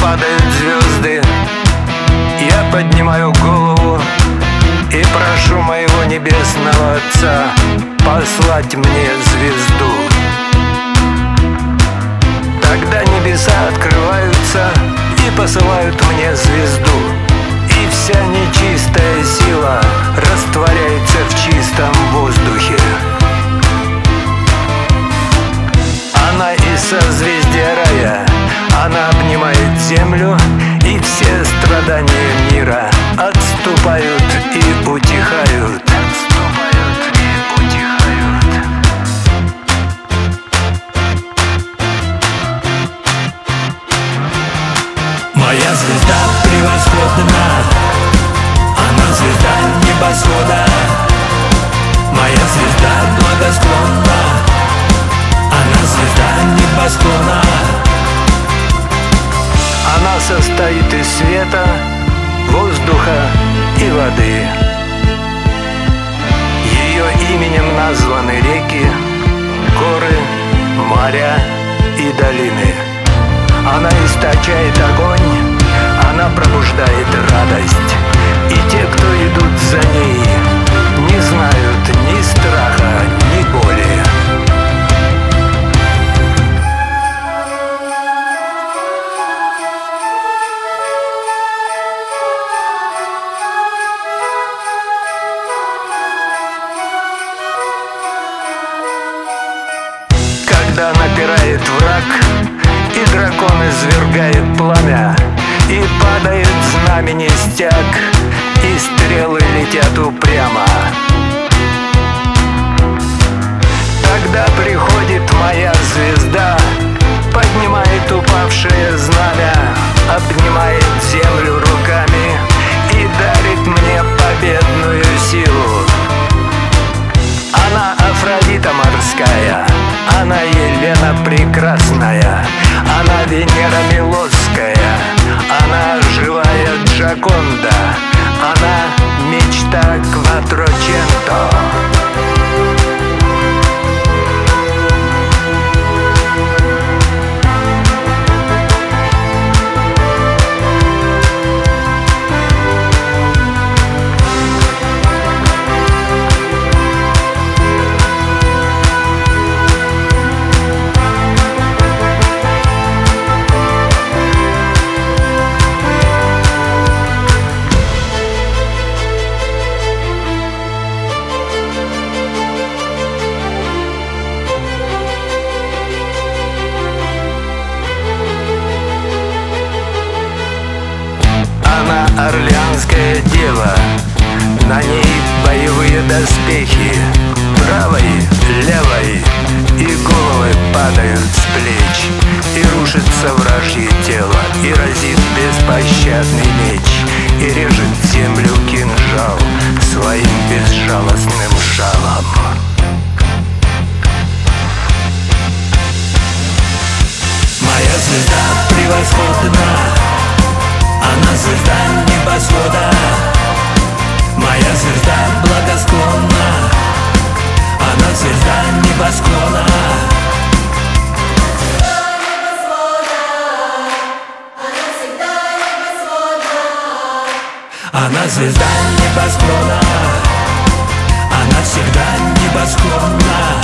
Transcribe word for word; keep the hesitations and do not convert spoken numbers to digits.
падают звезды, я поднимаю голову и прошу моего небесного Отца послать мне звезду. Тогда небеса открываются и посылают мне звезду, и вся нечистая сила растворяется в чистом воздухе. Она из созвездия рая, она обнимает землю, и все страдания мира отступают и утихают. Отступают и утихают. Моя звезда превосходна, она звезда небосвода. Моя звезда благосклонна, она звезда небосклона. Она состоит из света, воздуха и воды. Ее именем названы реки, горы, моря и долины. Она источает огонь, она пробуждает радость. И те, кто идут за ней, не знают ни страха, ни боли. Когда напирает враг, и дракон извергает пламя, и падает знамени стяг, и стрелы летят упрямо, тогда приходит моя звезда, поднимает упавшее знамя, обнимает землю руками и дарит мне победную силу. Она Афродита морская, она Елена прекрасная, она Венера Милосская, она живая Джоконда, она мечта Кватроченто. Орлеанская дева, на ней боевые доспехи, правой, левой, и головы падают с плеч, и рушится вражье тело, и разит беспощадный меч, и режет землю кинжал своим безжалостным жалом. Моя звезда превосходна, она звезда небосвода. Моя звезда благосклонна, она звезда небосклона. Она звезда небосклона, она всегда небосклонна.